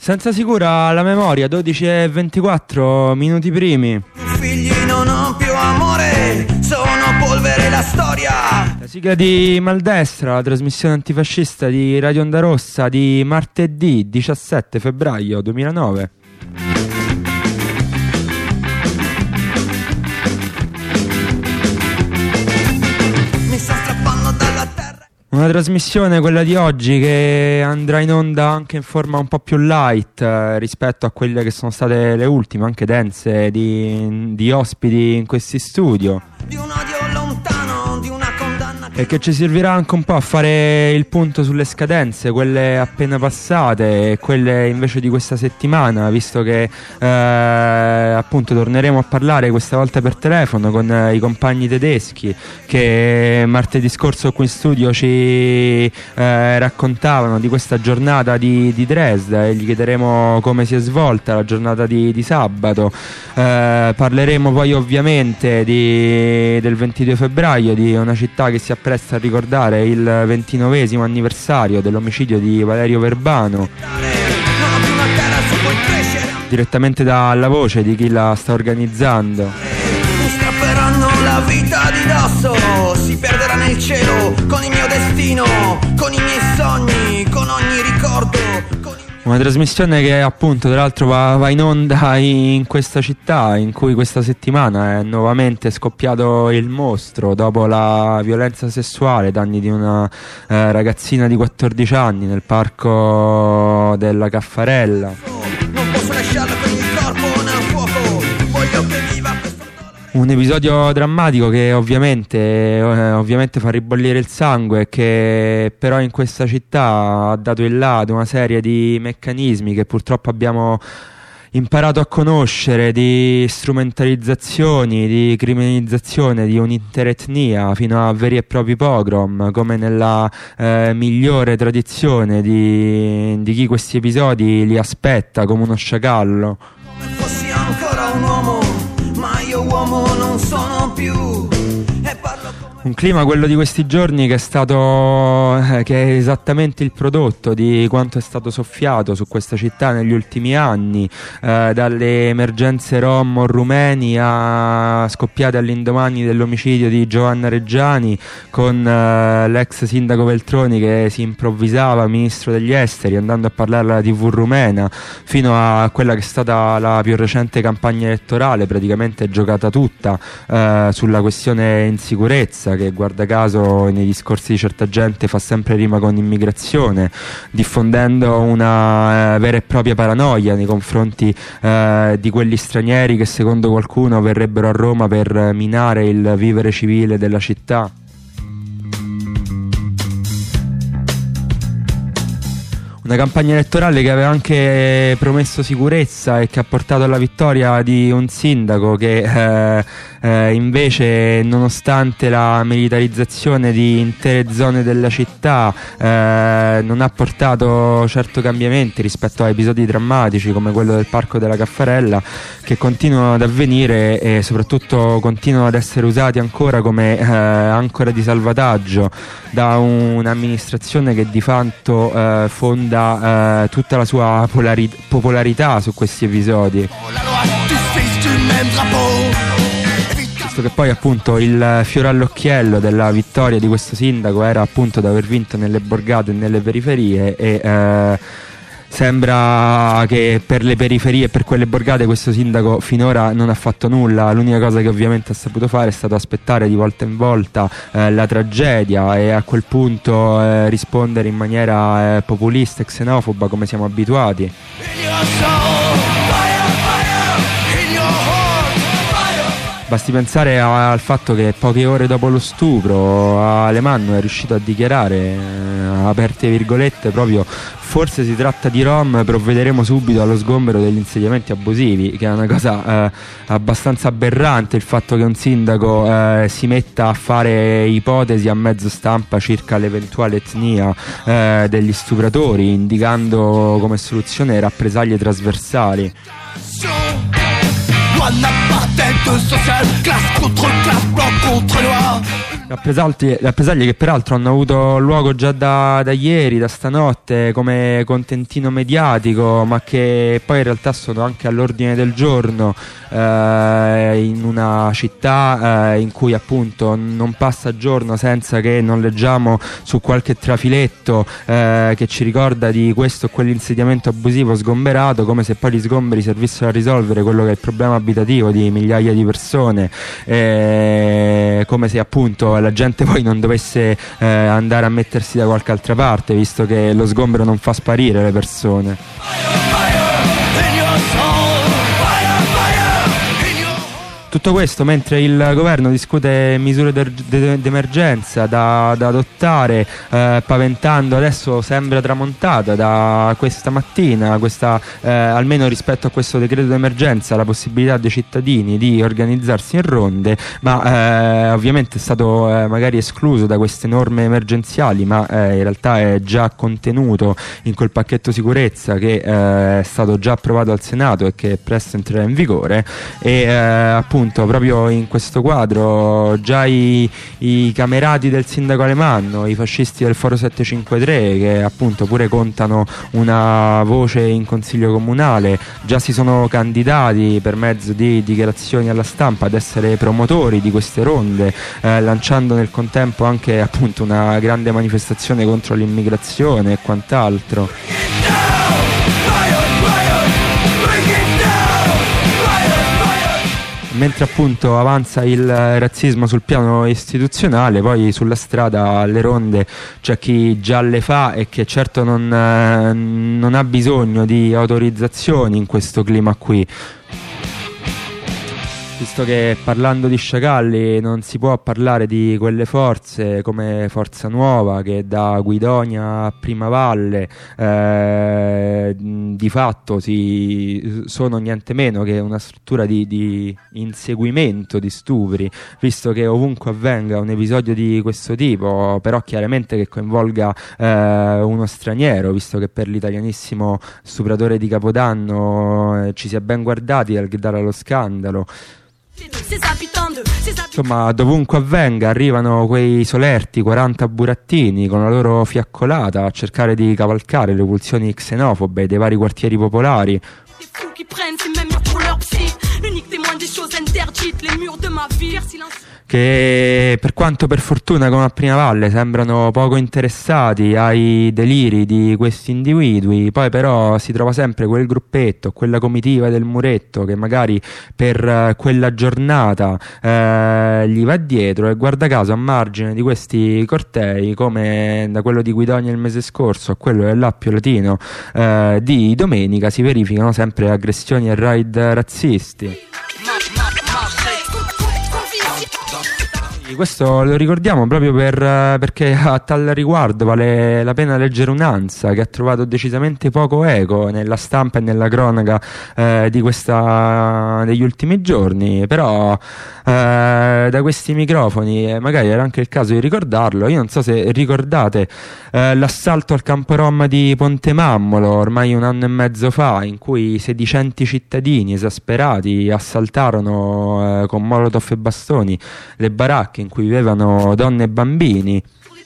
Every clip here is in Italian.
Senza sicura la memoria, 12:24 minuti primi. Figli non ho più amore, sono polvere la storia. La sigla di Maldestra, la trasmissione antifascista di Radio Onda Rossa di martedì 17 febbraio 2009. Una trasmissione, quella di oggi, che andrà in onda anche in forma un po' più light rispetto a quelle che sono state le ultime, anche dense, di ospiti in questi studio. Di un odio lontano, di una condanna e che ci servirà anche un po' a fare il punto sulle scadenze, quelle appena passate e quelle invece di questa settimana, visto che appunto torneremo a parlare questa volta per telefono con i compagni tedeschi che martedì scorso qui in studio ci raccontavano di questa giornata di Dresda, e gli chiederemo come si è svolta la giornata di sabato. Parleremo poi ovviamente del 22 febbraio, di una città che si appresta a ricordare il 29esimo anniversario dell'omicidio di Valerio Verbano, direttamente dalla voce di chi la sta organizzando. Mi strapperanno la vita di dosso, si perderà nel cielo con il mio destino, con i miei sogni, con ogni ricordo. Una trasmissione che appunto tra l'altro va in onda in questa città in cui questa settimana è nuovamente scoppiato il mostro dopo la violenza sessuale ai danni di una ragazzina di 14 anni nel parco della Caffarella. Non posso lasciarla con il corpo nel fuoco, voglio che viva questo. Un episodio drammatico che ovviamente fa ribollire il sangue, che però in questa città ha dato il là ad una serie di meccanismi che purtroppo abbiamo imparato a conoscere, di strumentalizzazioni, di criminalizzazione di un'intera etnia fino a veri e propri pogrom, come nella migliore tradizione di chi questi episodi li aspetta come uno sciacallo. Come fossi ancora un uomo, ma io uomo non sono più, e parlo come... Un clima, quello di questi giorni, che è esattamente il prodotto di quanto è stato soffiato su questa città negli ultimi anni, dalle emergenze rom o rumeni scoppiate all'indomani dell'omicidio di Giovanna Reggiani, con l'ex sindaco Veltroni che si improvvisava ministro degli esteri andando a parlare alla TV rumena, fino a quella che è stata la più recente campagna elettorale, praticamente giocata tutta sulla questione insicurezza, che guarda caso nei discorsi di certa gente fa sempre rima con immigrazione, diffondendo una vera e propria paranoia nei confronti di quelli stranieri che secondo qualcuno verrebbero a Roma per minare il vivere civile della città. Una campagna elettorale che aveva anche promesso sicurezza e che ha portato alla vittoria di un sindaco che invece, nonostante la militarizzazione di intere zone della città, non ha portato certo cambiamenti rispetto a episodi drammatici come quello del parco della Caffarella, che continuano ad avvenire e soprattutto continuano ad essere usati ancora come ancora di salvataggio da un'amministrazione che di fatto fonda tutta la sua popolarità su questi episodi. Visto che poi appunto il fiore all'occhiello della vittoria di questo sindaco era appunto di aver vinto nelle borgate e nelle periferie, e sembra che per le periferie e per quelle borgate questo sindaco finora non ha fatto nulla. L'unica cosa che ovviamente ha saputo fare è stato aspettare di volta in volta la tragedia e a quel punto rispondere in maniera populista e xenofoba, come siamo abituati. Basti pensare al fatto che poche ore dopo lo stupro Alemanno è riuscito a dichiarare, aperte virgolette, proprio: forse si tratta di rom, provvederemo subito allo sgombero degli insediamenti abusivi, che è una cosa abbastanza aberrante, il fatto che un sindaco si metta a fare ipotesi a mezzo stampa circa l'eventuale etnia degli stupratori, indicando come soluzione rappresaglie trasversali. Rappresaglie che peraltro hanno avuto luogo già da ieri, da stanotte, come contentino mediatico, ma che poi in realtà sono anche all'ordine del giorno in una città in cui appunto non passa giorno senza che non leggiamo su qualche trafiletto che ci ricorda di questo o quell'insediamento abusivo sgomberato, come se poi gli sgomberi servissero a risolvere quello che è il problema abitativo di migliaia di persone, come se appunto la gente poi non dovesse andare a mettersi da qualche altra parte, visto che lo sgombero non fa sparire le persone. Tutto questo mentre il governo discute misure d'emergenza da adottare, paventando, adesso sembra tramontata da questa mattina, almeno rispetto a questo decreto d'emergenza, la possibilità dei cittadini di organizzarsi in ronde, ma ovviamente è stato magari escluso da queste norme emergenziali, ma in realtà è già contenuto in quel pacchetto sicurezza che è stato già approvato al Senato e che presto entrerà in vigore. E appunto proprio in questo quadro già i camerati del sindaco Alemanno, i fascisti del Foro 753, che appunto pure contano una voce in consiglio comunale, già si sono candidati per mezzo di dichiarazioni alla stampa ad essere promotori di queste ronde, lanciando nel contempo anche appunto una grande manifestazione contro l'immigrazione e quant'altro. Mentre appunto avanza il razzismo sul piano istituzionale, poi sulla strada alle ronde c'è chi già le fa e che certo non ha bisogno di autorizzazioni in questo clima qui. Visto che parlando di sciacalli non si può parlare di quelle forze come Forza Nuova che da Guidonia a Primavalle di fatto sono niente meno che una struttura di inseguimento di stupri, visto che ovunque avvenga un episodio di questo tipo, però chiaramente che coinvolga uno straniero, visto che per l'italianissimo stupratore di Capodanno ci si è ben guardati dal gridare allo scandalo. Insomma, dovunque avvenga arrivano quei solerti 40 burattini con la loro fiaccolata a cercare di cavalcare le pulsioni xenofobe dei vari quartieri popolari, che per quanto per fortuna come a Primavalle sembrano poco interessati ai deliri di questi individui, poi però si trova sempre quel gruppetto, quella comitiva del muretto che magari per quella giornata gli va dietro, e guarda caso a margine di questi cortei, come da quello di Guidonia il mese scorso a quello dell'Appio Latino di domenica, si verificano sempre aggressioni e raid razzisti. Questo lo ricordiamo proprio perché a tal riguardo vale la pena leggere un'ANSA che ha trovato decisamente poco eco nella stampa e nella cronaca degli ultimi giorni, però da questi microfoni magari era anche il caso di ricordarlo. Io non so se ricordate l'assalto al campo rom di Ponte Mammolo ormai un anno e mezzo fa, in cui sedicenti cittadini esasperati assaltarono con molotov e bastoni le baracche in cui vivevano donne e bambini.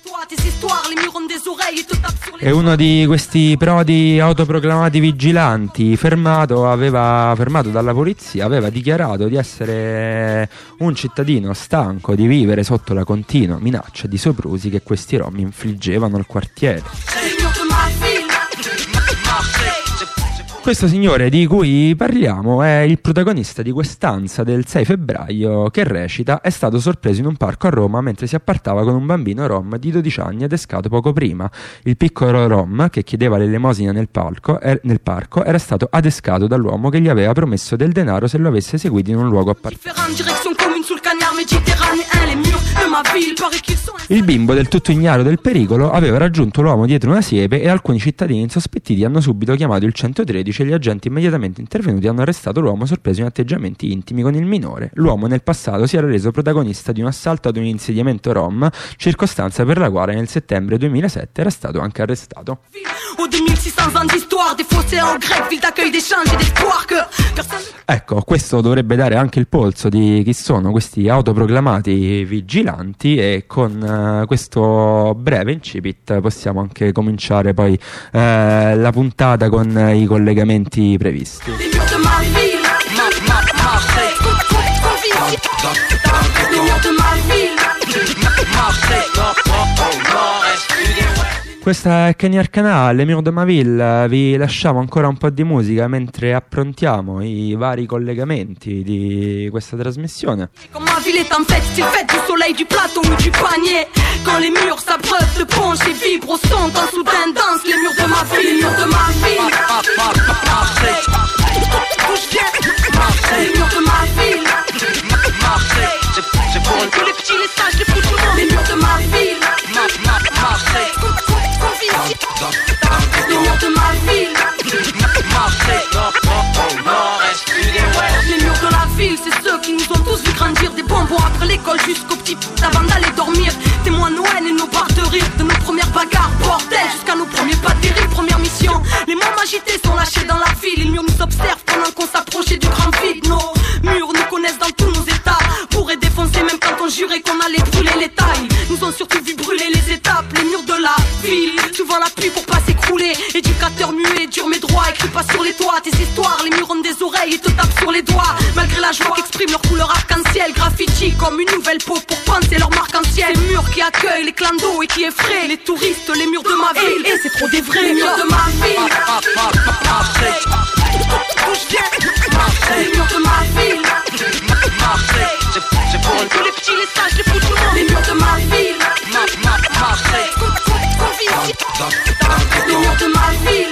E uno di questi prodi autoproclamati vigilanti, fermato dalla polizia, aveva dichiarato di essere un cittadino stanco di vivere sotto la continua minaccia di soprusi che questi rom infliggevano al quartiere. Questo signore di cui parliamo è il protagonista di quest'ANSA del 6 febbraio che recita: è stato sorpreso in un parco a Roma mentre si appartava con un bambino rom di 12 anni adescato poco prima. Il piccolo rom che chiedeva l'elemosina nel parco era stato adescato dall'uomo che gli aveva promesso del denaro se lo avesse seguito in un luogo appartato. Il bimbo, del tutto ignaro del pericolo, aveva raggiunto l'uomo dietro una siepe e alcuni cittadini insospettiti hanno subito chiamato il 113 e gli agenti immediatamente intervenuti hanno arrestato l'uomo sorpreso in atteggiamenti intimi con il minore. L'uomo nel passato si era reso protagonista di un assalto ad un insediamento rom, circostanza per la quale nel settembre 2007 era stato anche arrestato. aux 2600 ans d'histoire, des fossés en grec, ville d'accueil, d'échange et d'espoir que personne... Ecco, questo dovrebbe dare anche il polso di chi sono questi autoproclamati vigilanti, e con questo breve incipit possiamo anche cominciare poi la puntata con i collegamenti previsti. Questa è Kenya Arcanal, Le Murs de ma Ville. Vi lasciamo ancora un po' di musica mentre approntiamo i vari collegamenti di questa trasmissione. Comme ma ville est en fête, c'est fête du soleil, du plateau ou du panier. Quand les murs s'abreuvent de ponche et vibrent au son d'un soudain danse. Les murs de ma ville, les murs de ma ville. Bouge bien. Les murs de ma ville. C'est pour tous les petits, les sages, les fous, tout le monde. Les murs de ma ville. Les murs de ma ville. Les murs de la ville, c'est ceux qui nous ont tous vu grandir. Des bonbons après l'école jusqu'au petit avant d'aller dormir. Témoins de Noël et nos barres de rire, de nos premières bagarres, bordel, jusqu'à nos premiers pas terribles. Première mission, les mômes agités sont lâchés dans la ville. Les murs nous observent pendant qu'on s'approchait du grand vide. Nos murs nous connaissent dans tous nos états, pourraient défoncer même quand on jurait qu'on allait brûler les tailles. Nous ont surtout vu brûler les étapes, les murs de la ville. Souvent la pluie pour pas s'écrouler. Éducateur muet, dur mais droit, écrit pas sur les toits. Tes histoires, les murs ont des oreilles et te tapent sur les doigts. Malgré la joie qu'expriment leur couleur arc-en-ciel, graffiti comme une nouvelle peau pour penser leur marque en ciel. Les murs qui accueillent les clans d'eau et qui effraient les touristes, les murs de ma ville. Et c'est trop des vrais, les murs de ma ville. Bouge bien. Les murs de ma ville. C'est pour tous les petits, les sages, les fous, tout le monde. Les murs de ma ville. Les murs de ma ville.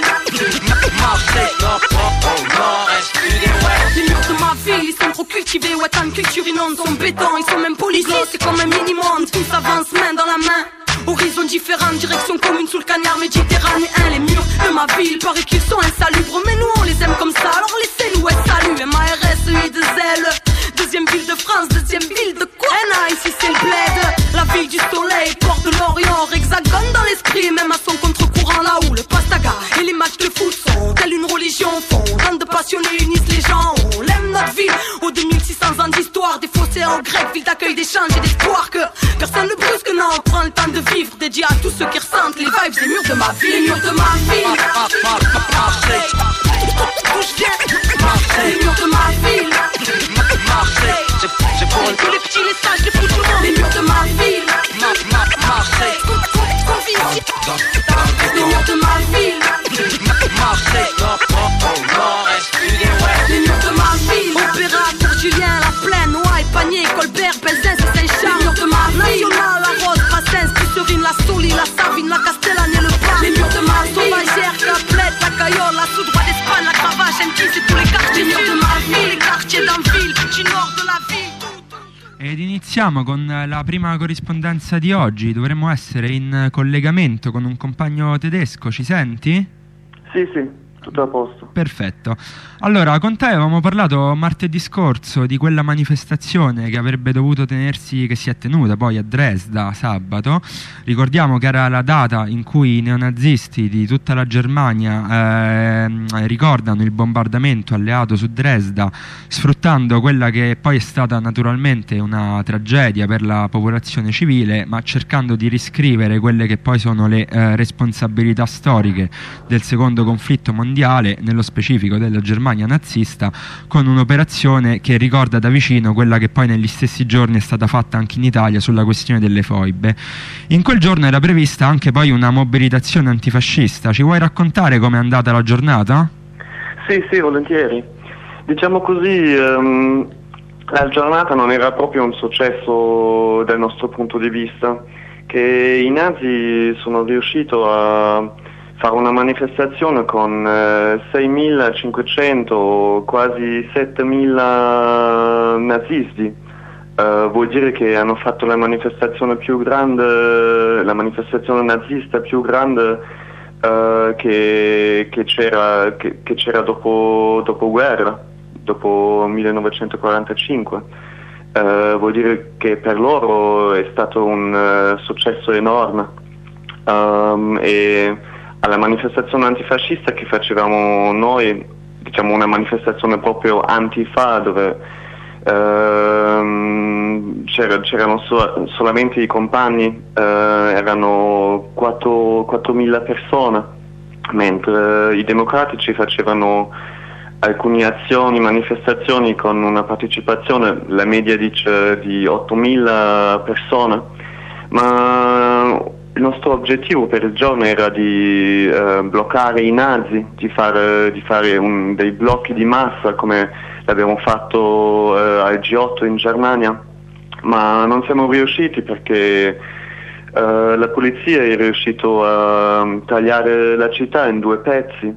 Les murs de ma ville, ils sont trop cultivés. Ouais, tant de culture inonde son béton. Ils sont même polis, c'est comme un mini-monde. Tous avancent main dans la main. Horizon différent, direction commune sous le cagnard méditerranéen. Les murs de ma ville, paraît qu'ils sont insalubres, mais nous on les aime comme ça, alors laissez-nous être salut. MARS, de zèle. Deuxième ville de France, deuxième ville de quoi? Ici c'est le bled, la ville du soleil, port de l'Orient, hexagone dans l'esprit, même à son contre-courant là où le pastaga et les matchs de foot sont telle une religion fondante de passionnés unissent les gens. On aime notre ville, aux 2600 ans d'histoire, des fossés en grec, ville d'accueil, d'échange et d'espoir que personne ne brusque, non, on prend le temps de vivre, dédié à tous ceux qui ressentent les vibes des murs de ma ville, les murs de ma ville. Bouge bien. Les murs de ma ville. C'est pour tous les petits, les sages, les fous, tout le monde. Les murs de ma ville. Les murs de ma ville. Les murs de ma ville. Opéra pour Julien, La Plaine, Noailles, Panier, Colbert, Belzins et Saint-Charles. Les murs de ma ville. National, La Rose, Brassens, Pisserine, La Soli, La Savine, La Castellane et le Pas. Les murs de ma Sauvagère, Caplette, La Cayolle, La Soudroie d'Espagne, La Cravache, M10 et tous les quartiers. Les murs de ma ville, les quartiers d'Anville, du nord de la ville. Ed iniziamo con la prima corrispondenza di oggi. Dovremmo essere in collegamento con un compagno tedesco, ci senti? Sì, tutto a posto. Perfetto. Allora, con te avevamo parlato martedì scorso di quella manifestazione che avrebbe dovuto tenersi, che si è tenuta poi a Dresda sabato. Ricordiamo che era la data in cui i neonazisti di tutta la Germania ricordano il bombardamento alleato su Dresda, sfruttando quella che poi è stata naturalmente una tragedia per la popolazione civile, ma cercando di riscrivere quelle che poi sono le responsabilità storiche del secondo conflitto mondiale, nello specifico della Germania nazista, con un'operazione che ricorda da vicino quella che poi negli stessi giorni è stata fatta anche in Italia sulla questione delle foibe. In quel giorno era prevista anche poi una mobilitazione antifascista. Ci vuoi raccontare com'è andata la giornata? Sì, volentieri. Diciamo così, la giornata non era proprio un successo dal nostro punto di vista, che i nazi sono riusciti a fare una manifestazione con 6.500, quasi 7.000 nazisti. Vuol dire che hanno fatto la manifestazione più grande, la manifestazione nazista più grande che c'era dopo guerra, dopo 1945. Vuol dire che per loro è stato un successo enorme. E alla manifestazione antifascista che facevamo noi, diciamo una manifestazione proprio antifa, dove c'erano solamente i compagni, erano 4.000 persone, mentre i democratici facevano alcune azioni, manifestazioni con una partecipazione, la media dice di 8.000 persone, ma il nostro obiettivo per il giorno era di bloccare i nazi, di fare dei blocchi di massa come l'abbiamo fatto al G8 in Germania, ma non siamo riusciti perché la polizia è riuscito a tagliare la città in 2 pezzi.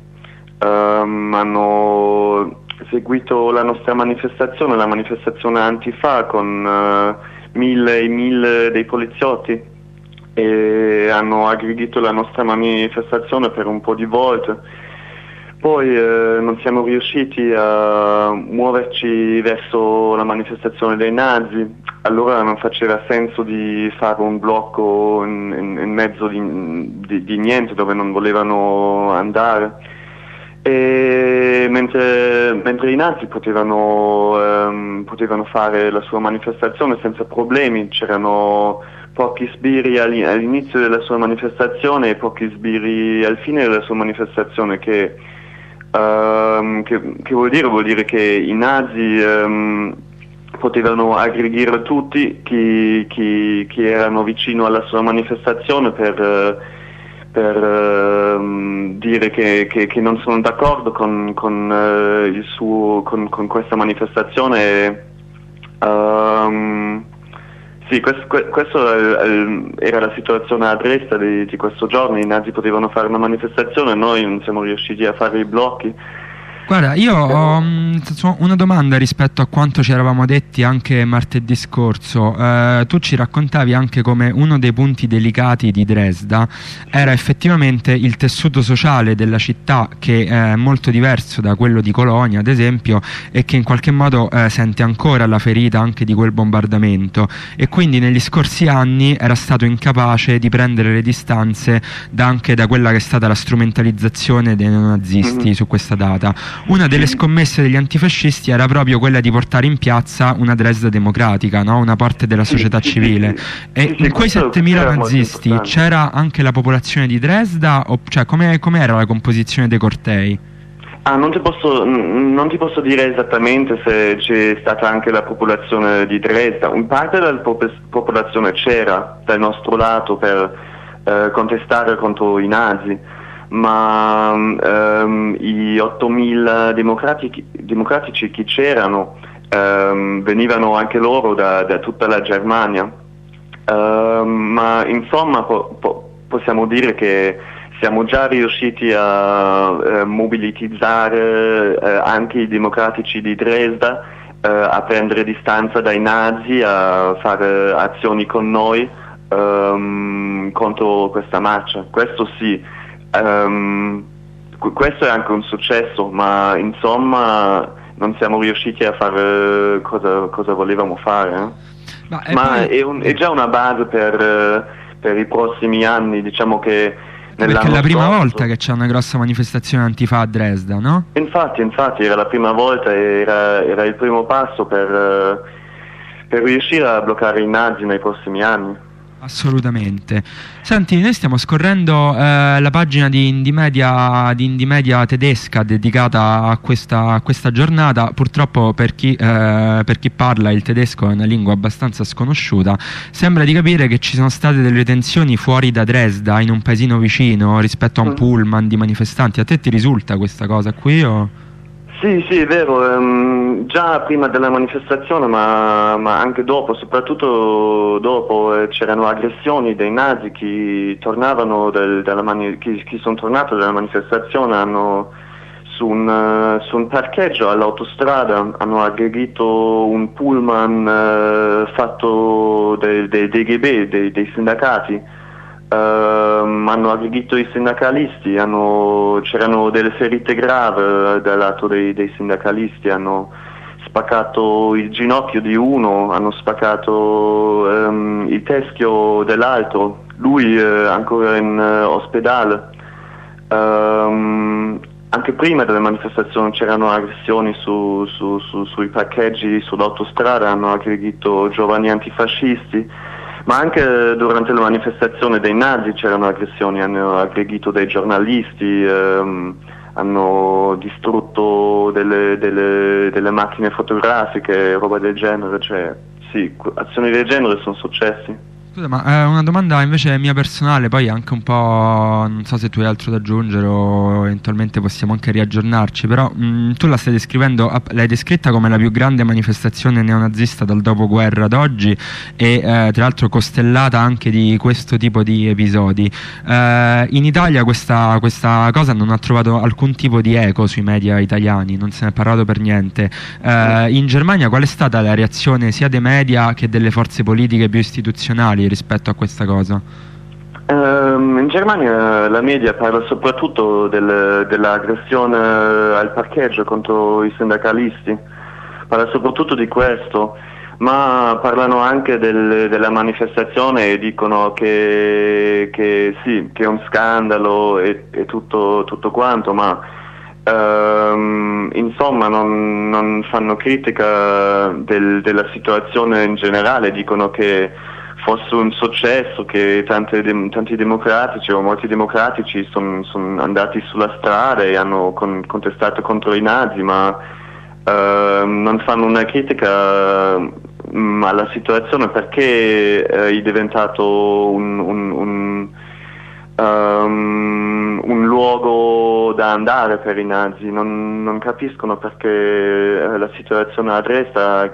Hanno seguito la nostra manifestazione, la manifestazione antifa, con 1.000 dei poliziotti, e hanno aggredito la nostra manifestazione per un po' di volte. Poi non siamo riusciti a muoverci verso la manifestazione dei nazi, allora non faceva senso di fare un blocco in mezzo di niente, dove non volevano andare. E mentre i nazi potevano fare la sua manifestazione senza problemi, c'erano pochi sbirri all'inizio della sua manifestazione e pochi sbirri al fine della sua manifestazione, che vuol dire che i nazi potevano aggredire tutti chi erano vicino alla sua manifestazione per dire che non sono d'accordo con questa manifestazione. Sì, questo era la situazione a Dresda di questo giorno. I nazi potevano fare una manifestazione, noi non siamo riusciti a fare i blocchi. Guarda, io ho una domanda rispetto a quanto ci eravamo detti anche martedì scorso. Tu ci raccontavi anche come uno dei punti delicati di Dresda era effettivamente il tessuto sociale della città, che è molto diverso da quello di Colonia, ad esempio, e che in qualche modo sente ancora la ferita anche di quel bombardamento, e quindi negli scorsi anni era stato incapace di prendere le distanze anche da quella che è stata la strumentalizzazione dei neonazisti su questa data. Una delle scommesse degli antifascisti era proprio quella di portare in piazza una Dresda democratica, no? Una parte della società civile. E in quei 7.000 nazisti c'era anche la popolazione di Dresda? Cioè, com'era la composizione dei cortei? Non ti posso dire esattamente se c'è stata anche la popolazione di Dresda. Un parte della popolazione c'era dal nostro lato per contestare contro i nazi, ma i 8.000 democratici che c'erano venivano anche loro da tutta la Germania, ma insomma possiamo dire che siamo già riusciti a mobilizzare anche i democratici di Dresda, a prendere distanza dai nazi, a fare azioni con noi contro questa marcia. Questo sì. Questo è anche un successo, ma insomma non siamo riusciti a fare cosa volevamo fare. Ma è già una base per i prossimi anni, diciamo che perché è la prima volta che c'è una grossa manifestazione antifa a Dresda, no? Infatti era la prima volta, era il primo passo per riuscire a bloccare i nazi nei prossimi anni. Assolutamente. Senti, noi stiamo scorrendo la pagina di Indymedia tedesca dedicata a questa giornata. Purtroppo per chi parla il tedesco è una lingua abbastanza sconosciuta. Sembra di capire che ci sono state delle tensioni fuori da Dresda, in un paesino vicino, rispetto a un pullman di manifestanti. A te ti risulta questa cosa qui o... Sì, è vero, già prima della manifestazione, ma anche dopo, soprattutto dopo, c'erano aggressioni dei nazi. Chi sono tornati dalla manifestazione su un parcheggio all'autostrada hanno aggredito un pullman fatto dei DGB, dei sindacati. Hanno aggredito i sindacalisti, c'erano delle ferite gravi dal lato dei sindacalisti, hanno spaccato il ginocchio di uno, hanno spaccato il teschio dell'altro, lui ancora in ospedale. Anche prima delle manifestazioni c'erano aggressioni sui parcheggi sull'autostrada, hanno aggredito giovani antifascisti, ma anche durante le manifestazioni dei nazi c'erano aggressioni, hanno aggredito dei giornalisti, hanno distrutto delle macchine fotografiche, roba del genere, cioè sì, azioni del genere sono successi. Scusa, ma una domanda invece mia personale, poi anche un po', non so se tu hai altro da aggiungere o eventualmente possiamo anche riaggiornarci, però tu la stai descrivendo, l'hai descritta come la più grande manifestazione neonazista dal dopoguerra ad oggi e tra l'altro costellata anche di questo tipo di episodi. In Italia questa cosa non ha trovato alcun tipo di eco sui media italiani, non se ne è parlato per niente. In Germania qual è stata la reazione sia dei media che delle forze politiche più istituzionali rispetto a questa cosa? In Germania la media parla soprattutto dell'aggressione al parcheggio contro i sindacalisti, parla soprattutto di questo, ma parlano anche della manifestazione e dicono che sì, che è un scandalo e tutto quanto, ma insomma non fanno critica della situazione in generale, dicono che fosse un successo, che tanti democratici o molti democratici sono andati sulla strada e hanno contestato contro i nazi, ma non fanno una critica alla situazione, perché è diventato un luogo da andare per i nazi. Non capiscono perché la situazione a Dresda ha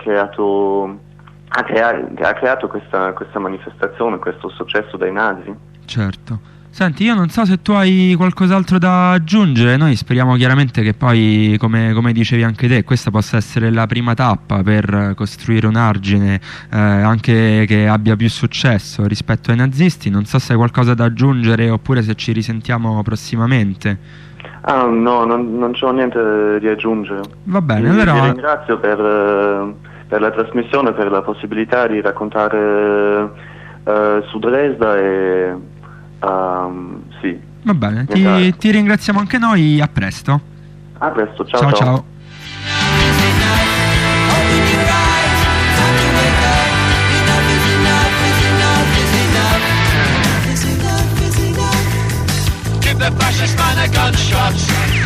creato questa manifestazione, questo successo dei nazi. Certo. Senti, io non so se tu hai qualcos'altro da aggiungere. Noi speriamo chiaramente che poi, come dicevi anche te, questa possa essere la prima tappa per costruire un argine anche che abbia più successo rispetto ai nazisti. Non so se hai qualcosa da aggiungere oppure se ci risentiamo prossimamente. No, non c'ho niente di aggiungere. Va bene, Vi allora ringrazio per la trasmissione, per la possibilità di raccontare su Dresda e sì. Va bene, ti ringraziamo anche noi, a presto. A presto, ciao. Ciao. Give the fascist man a gunshot.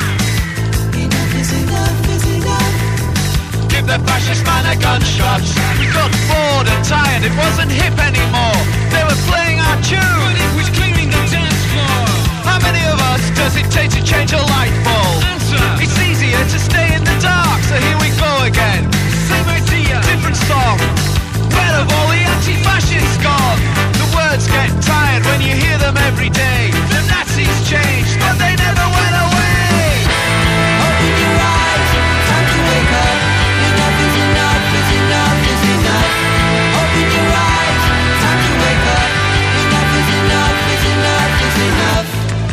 Give the fascist man a gunshot. We got bored and tired, it wasn't hip anymore. They were playing our tune, but it was clearing the dance floor. How many of us does it take to change a light bulb? Answer. It's easier to stay in the dark, so here we go again. Same idea, different song. Where have all the anti-fascists gone? The words get tired when you hear them every day. The Nazis changed, but they never went away. Open your eyes, time to wake up. Enough is enough, is enough, is enough. Open your eyes, time to wake up. Enough is enough, is enough, is enough.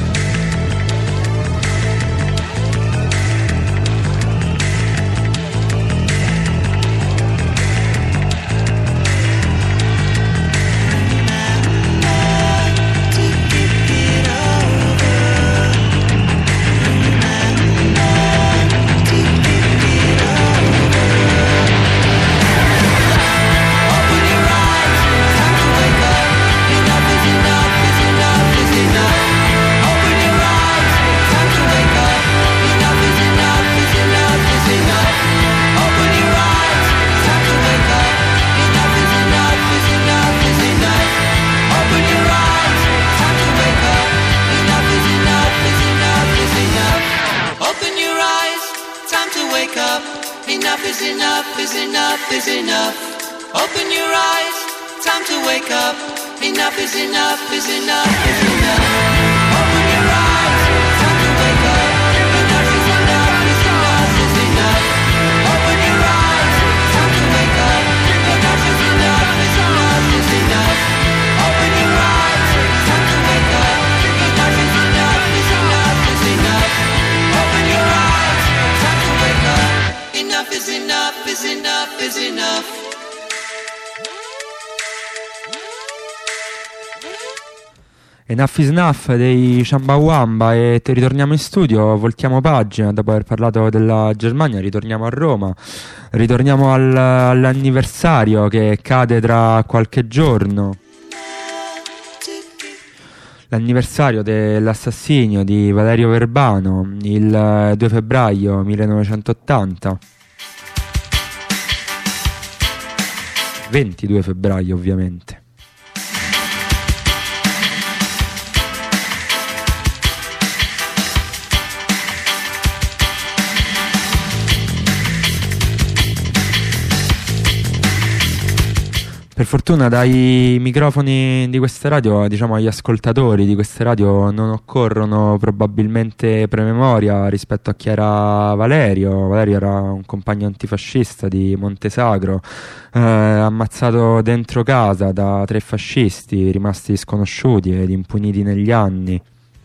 Open your eyes, time to wake up. Enough is enough, is enough, is enough. Open your eyes, time to wake up. Enough is enough, is enough, is enough. Open your eyes, time to wake up. Enough is enough, is enough, is enough. Open your eyes, time to wake up. Enough is enough, is enough, is enough. Open your eyes, time to wake up. Enough is enough, is enough, is enough. Enough is Enough dei Chumbawamba, e ritorniamo in studio, voltiamo pagina dopo aver parlato della Germania, ritorniamo a Roma, ritorniamo all'anniversario che cade tra qualche giorno, l'anniversario dell'assassinio di Valerio Verbano, il 2 febbraio 1980, 22 febbraio ovviamente. Per fortuna dai microfoni di questa radio, diciamo agli ascoltatori di questa radio, non occorrono probabilmente prememoria rispetto a chi era Valerio. Valerio era un compagno antifascista di Montesagro, ammazzato dentro casa da 3 fascisti rimasti sconosciuti ed impuniti negli anni.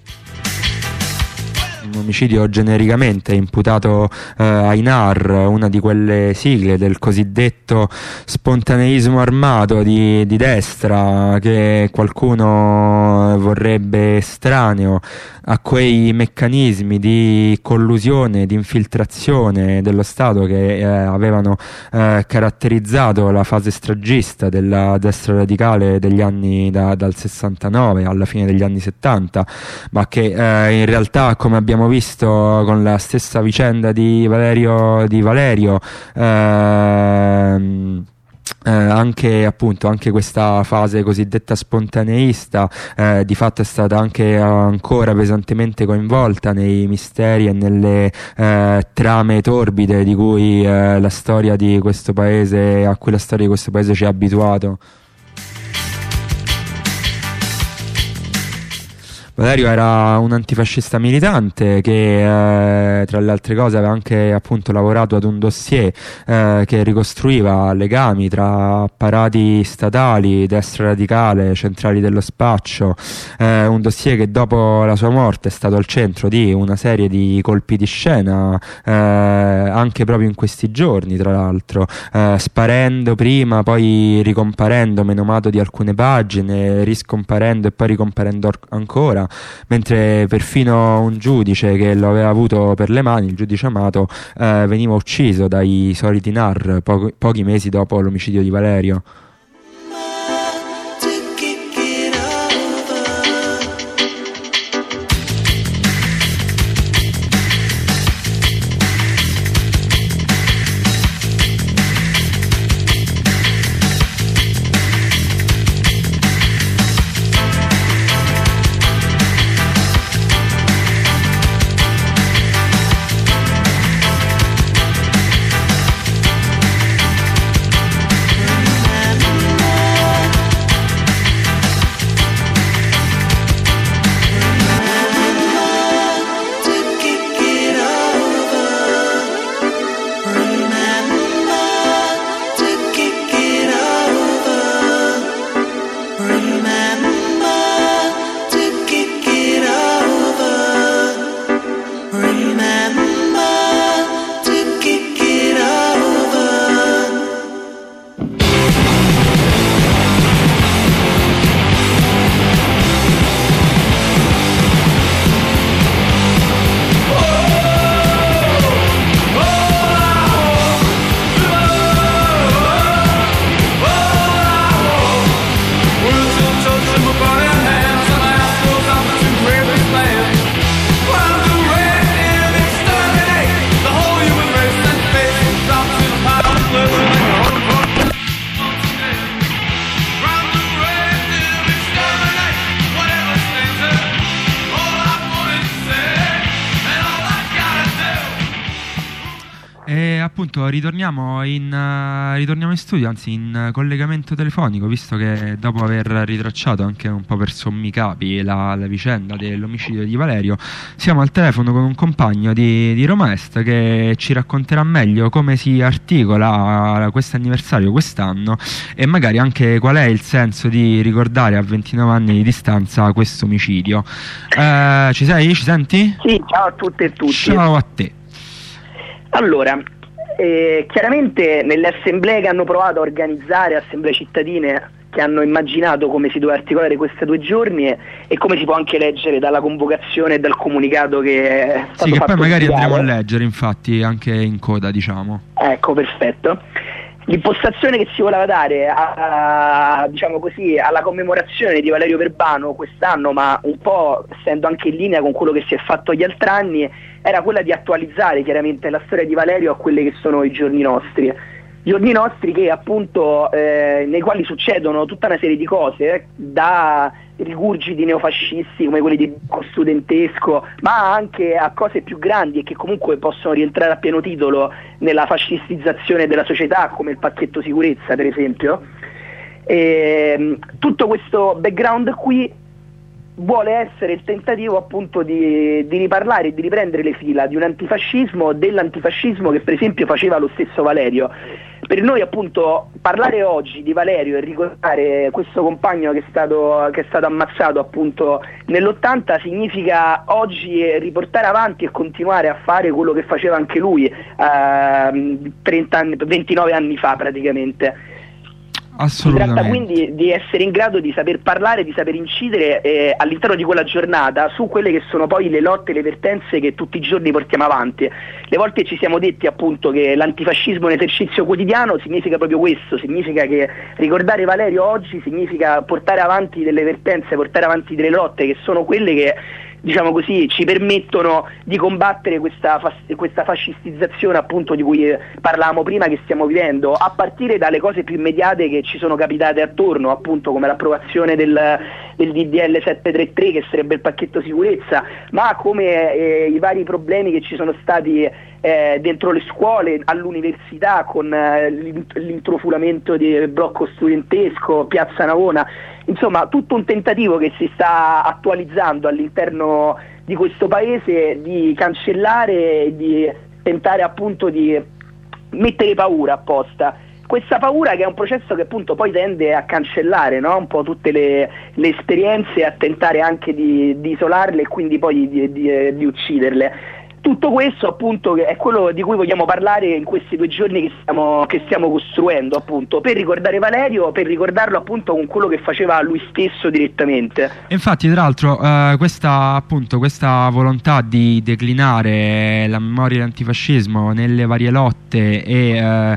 Un omicidio genericamente imputato ai NAR, una di quelle sigle del cosiddetto spontaneismo armato di destra, che qualcuno vorrebbe estraneo a quei meccanismi di collusione, di infiltrazione dello Stato che avevano caratterizzato la fase stragista della destra radicale degli anni dal 69 alla fine degli anni 70, ma che in realtà, come abbiamo visto con la stessa vicenda di Valerio, anche questa fase cosiddetta spontaneista di fatto è stata anche ancora pesantemente coinvolta nei misteri e nelle trame torbide di cui la storia di questo paese, a cui la storia di questo paese ci ha abituato. Valerio era un antifascista militante che tra le altre cose aveva anche appunto lavorato ad un dossier che ricostruiva legami tra apparati statali, destra radicale, centrali dello spaccio, un dossier che dopo la sua morte è stato al centro di una serie di colpi di scena anche proprio in questi giorni, tra l'altro, sparendo prima, poi ricomparendo menomato di alcune pagine, riscomparendo e poi ricomparendo ancora, mentre perfino un giudice che lo aveva avuto per le mani, il giudice Amato, veniva ucciso dai soliti NAR pochi mesi dopo l'omicidio di Valerio. Appunto ritorniamo in studio, anzi in collegamento telefonico, visto che dopo aver ritracciato anche un po' per sommi capi la vicenda dell'omicidio di Valerio, siamo al telefono con un compagno di Roma Est che ci racconterà meglio come si articola questo anniversario quest'anno e magari anche qual è il senso di ricordare a 29 anni di distanza questo omicidio. Ci sei? Ci senti? Sì, ciao a tutte e tutti. Ciao a te. Allora, chiaramente nelle assemblee che hanno provato a organizzare, assemblee cittadine che hanno immaginato come si doveva articolare questi 2 giorni e come si può anche leggere dalla convocazione e dal comunicato che è stato sì, che fatto poi magari ufficiale. andremo a leggere, infatti, anche in coda, diciamo. Ecco, perfetto. L'impostazione che si voleva dare diciamo così, alla commemorazione di Valerio Verbano quest'anno, ma un po' essendo anche in linea con quello che si è fatto gli altri anni, era quella di attualizzare chiaramente la storia di Valerio a quelli che sono i giorni nostri. Giorni nostri che appunto nei quali succedono tutta una serie di cose, da rigurgiti neofascisti come quelli di Blocco Studentesco, ma anche a cose più grandi e che comunque possono rientrare a pieno titolo nella fascistizzazione della società, come il pacchetto sicurezza per esempio. Tutto questo background qui vuole essere il tentativo appunto di riparlare e di riprendere le fila di un antifascismo, dell'antifascismo che per esempio faceva lo stesso Valerio. Per noi appunto parlare oggi di Valerio e ricordare questo compagno che è stato ammazzato appunto nell'80 significa oggi riportare avanti e continuare a fare quello che faceva anche lui 29 anni fa praticamente. Si tratta quindi di essere in grado di saper parlare, di saper incidere all'interno di quella giornata su quelle che sono poi le lotte, le vertenze che tutti i giorni portiamo avanti. Le volte ci siamo detti appunto che l'antifascismo è un esercizio quotidiano, significa proprio questo, significa che ricordare Valerio oggi significa portare avanti delle vertenze, portare avanti delle lotte che sono quelle che, diciamo così, ci permettono di combattere questa fascistizzazione appunto di cui parlavamo prima, che stiamo vivendo, a partire dalle cose più immediate che ci sono capitate attorno, appunto come l'approvazione del DDL 733 che sarebbe il pacchetto sicurezza, ma come i vari problemi che ci sono stati dentro le scuole, all'università con l'intrufolamento del blocco studentesco, Piazza Navona. Insomma, tutto un tentativo che si sta attualizzando all'interno di questo paese di cancellare e di tentare appunto di mettere paura apposta. Questa paura che è un processo che appunto poi tende a cancellare, no? Un po' tutte le esperienze, a tentare anche di isolarle e quindi poi di ucciderle. Tutto questo appunto è quello di cui vogliamo parlare in questi 2 giorni che stiamo costruendo, appunto, per ricordare Valerio, per ricordarlo appunto con quello che faceva lui stesso direttamente. Infatti, tra l'altro, questa volontà di declinare la memoria dell'antifascismo nelle varie lotte e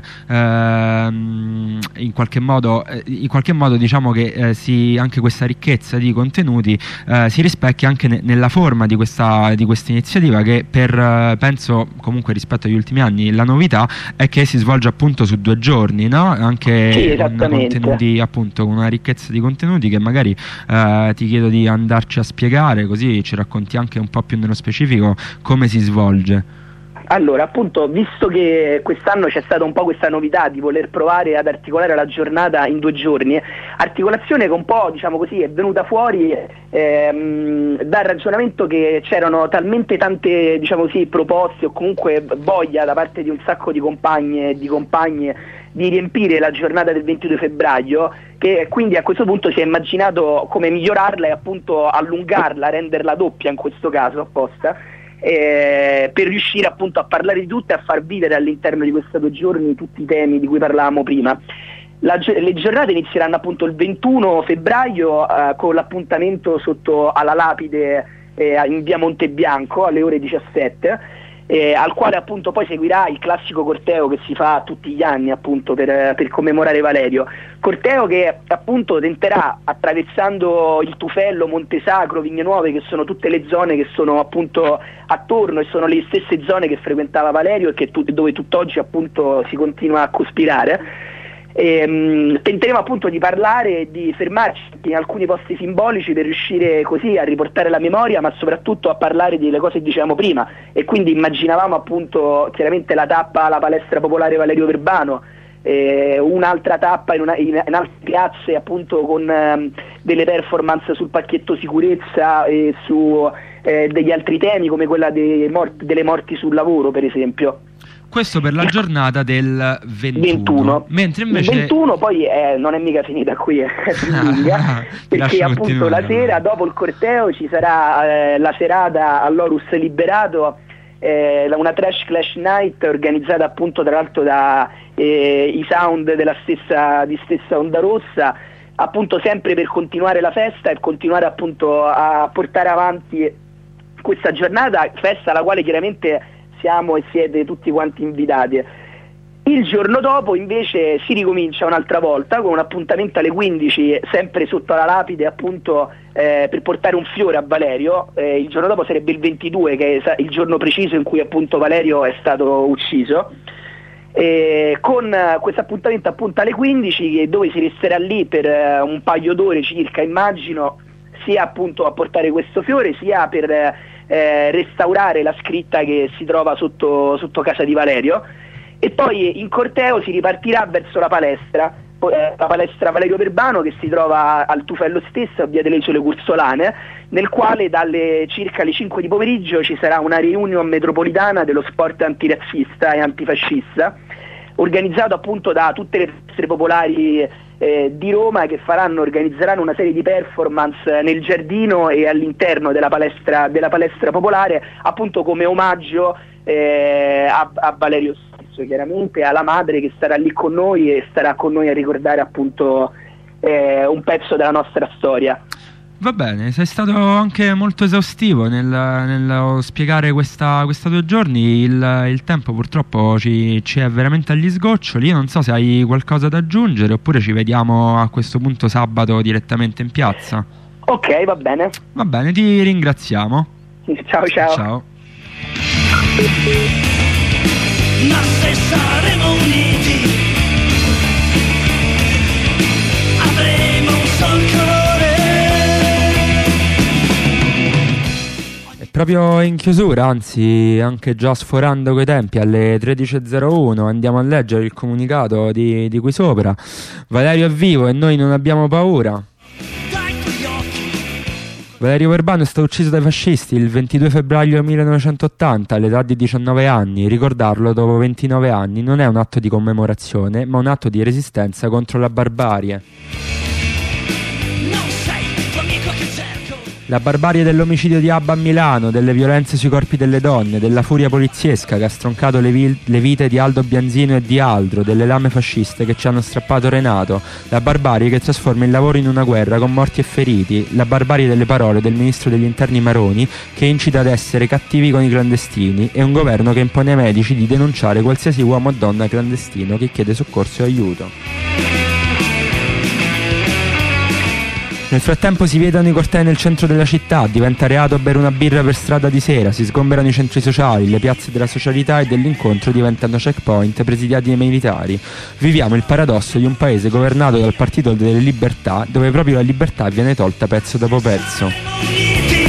in qualche modo diciamo che anche questa ricchezza di contenuti si rispecchia anche nella forma di questa iniziativa, che penso comunque rispetto agli ultimi anni la novità è che si svolge appunto su 2 giorni, no? Anche sì, con contenuti, appunto, con una ricchezza di contenuti che magari ti chiedo di andarci a spiegare, così ci racconti anche un po' più nello specifico come si svolge. Allora, appunto, visto che quest'anno c'è stata un po' questa novità di voler provare ad articolare la giornata in 2 giorni, articolazione che un po', diciamo così, è venuta fuori dal ragionamento che c'erano talmente tante, diciamo così, proposte o comunque voglia da parte di un sacco di compagne e di compagni di riempire la giornata del 22 febbraio, che quindi a questo punto si è immaginato come migliorarla e appunto allungarla, renderla doppia in questo caso apposta, per riuscire appunto a parlare di tutto e a far vivere all'interno di questi 2 giorni tutti i temi di cui parlavamo prima. Le giornate inizieranno appunto il 21 febbraio con l'appuntamento sotto alla lapide in via Montebianco alle ore 17, al quale appunto poi seguirà il classico corteo che si fa tutti gli anni appunto per commemorare Valerio. Corteo che appunto tenterà, attraversando il Tufello, Montesacro, Vigne Nuove, che sono tutte le zone che sono appunto attorno e sono le stesse zone che frequentava Valerio e dove tutt'oggi appunto si continua a cospirare. Tenteremo appunto di parlare e di fermarci in alcuni posti simbolici per riuscire così a riportare la memoria, ma soprattutto a parlare delle cose che dicevamo prima, e quindi immaginavamo appunto chiaramente la tappa alla palestra popolare Valerio Verbano, un'altra tappa in altre piazze appunto con delle performance sul pacchetto sicurezza e su degli altri temi come quella delle morti sul lavoro per esempio. Questo per la giornata del 21. Mentre invece il 21 poi non è mica finita qui, è lunga, perché appunto la sera dopo il corteo ci sarà la serata all'Orus Liberato, una Trash Clash Night organizzata appunto tra l'altro da i sound della stessa Onda Rossa, appunto sempre per continuare la festa e continuare appunto a portare avanti questa giornata, festa alla quale chiaramente siamo e siete tutti quanti invitati. Il giorno dopo invece si ricomincia un'altra volta con un appuntamento alle 15, sempre sotto la lapide appunto per portare un fiore a Valerio. Il giorno dopo sarebbe il 22, che è il giorno preciso in cui appunto Valerio è stato ucciso. Con questo appuntamento appunto alle 15, dove si resterà lì per un paio d'ore circa, immagino, sia appunto a portare questo fiore, sia per restaurare la scritta che si trova sotto casa di Valerio. E poi in corteo si ripartirà verso la palestra Valerio Verbano, che si trova al Tufello stesso, a via delle Isole Cursolane, nel quale dalle circa le 5 di pomeriggio ci sarà una reunion metropolitana dello sport antirazzista e antifascista, organizzato appunto da tutte le palestre popolari di Roma, che organizzeranno una serie di performance nel giardino e all'interno della palestra popolare, appunto come omaggio a Valerio stesso, chiaramente alla madre che starà lì con noi e starà con noi a ricordare appunto un pezzo della nostra storia. Va bene, sei stato anche molto esaustivo nel spiegare questa 2 giorni. Il tempo purtroppo ci è veramente agli sgoccioli. Io non so se hai qualcosa da aggiungere, oppure ci vediamo a questo punto sabato direttamente in piazza. Ok, va bene. Va bene, ti ringraziamo. Ciao. Ciao. Ma se saremo uniti avremo un sol colore. E proprio in chiusura, anzi anche già sforando coi tempi, alle 13.01 andiamo a leggere il comunicato di qui sopra. Valerio è vivo e noi non abbiamo paura. Valerio Verbano è stato ucciso dai fascisti il 22 febbraio 1980 all'età di 19 anni. Ricordarlo dopo 29 anni non è un atto di commemorazione, ma un atto di resistenza contro la barbarie. La barbarie dell'omicidio di Abba a Milano, delle violenze sui corpi delle donne, della furia poliziesca che ha stroncato le vite di Aldo Bianzino e di Aldro, delle lame fasciste che ci hanno strappato Renato, la barbarie che trasforma il lavoro in una guerra con morti e feriti, la barbarie delle parole del ministro degli interni Maroni che incita ad essere cattivi con i clandestini e un governo che impone ai medici di denunciare qualsiasi uomo o donna clandestino che chiede soccorso e aiuto. Nel frattempo si vietano i cortei nel centro della città, diventa reato bere una birra per strada di sera, si sgomberano i centri sociali, le piazze della socialità e dell'incontro diventano checkpoint presidiati dai militari. Viviamo il paradosso di un paese governato dal Partito delle Libertà, dove proprio la libertà viene tolta pezzo dopo pezzo.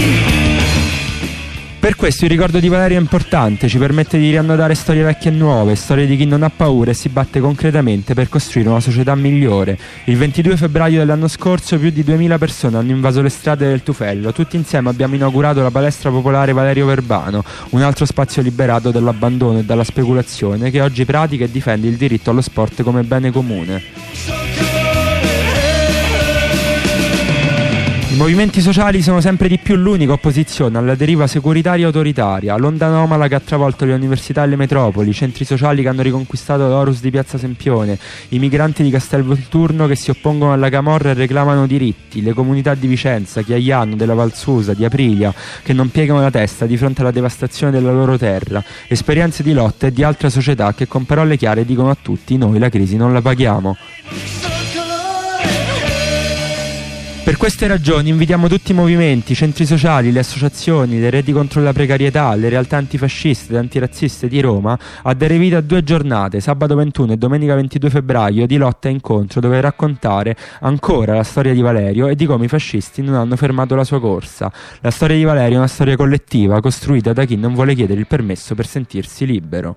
Per questo il ricordo di Valerio è importante, ci permette di riannodare storie vecchie e nuove, storie di chi non ha paura e si batte concretamente per costruire una società migliore. Il 22 febbraio dell'anno scorso più di 2000 persone hanno invaso le strade del Tufello. Tutti insieme abbiamo inaugurato la palestra popolare Valerio Verbano, un altro spazio liberato dall'abbandono e dalla speculazione che oggi pratica e difende il diritto allo sport come bene comune. I movimenti sociali sono sempre di più l'unica opposizione alla deriva securitaria e autoritaria, l'onda anomala che ha travolto le università e le metropoli, i centri sociali che hanno riconquistato l'Horus di Piazza Sempione, i migranti di Castelvolturno che si oppongono alla camorra e reclamano diritti, le comunità di Vicenza, Chiaiano, della Valsusa, di Aprilia, che non piegano la testa di fronte alla devastazione della loro terra, esperienze di lotta e di altre società che con parole chiare dicono a tutti: noi la crisi non la paghiamo. Per queste ragioni invitiamo tutti i movimenti, i centri sociali, le associazioni, le reti contro la precarietà, le realtà antifasciste ed antirazziste di Roma a dare vita a 2 giornate, sabato 21 e domenica 22 febbraio, di lotta e incontro dove raccontare ancora la storia di Valerio e di come i fascisti non hanno fermato la sua corsa. La storia di Valerio è una storia collettiva costruita da chi non vuole chiedere il permesso per sentirsi libero.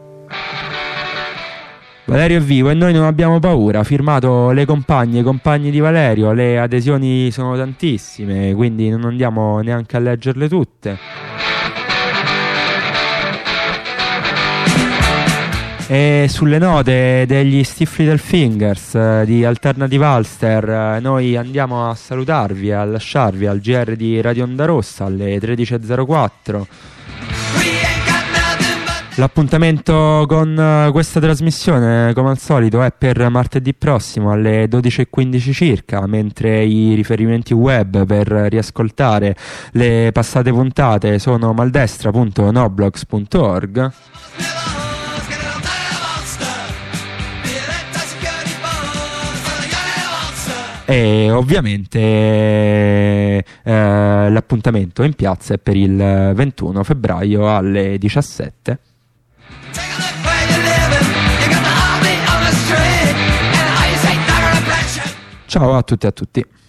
Valerio è vivo e noi non abbiamo paura, firmato le compagne e i compagni di Valerio. Le adesioni sono tantissime, quindi non andiamo neanche a leggerle tutte. E sulle note degli Stiff Little Fingers di Alternative Ulster noi andiamo a salutarvi e a lasciarvi al GR di Radio Onda Rossa alle 13.04. L'appuntamento con questa trasmissione, come al solito, è per martedì prossimo alle 12:15 circa, mentre i riferimenti web per riascoltare le passate puntate sono maldestra.noblogs.org. E ovviamente l'appuntamento in piazza è per il 21 febbraio alle 17. Ciao a tutti e a tutti.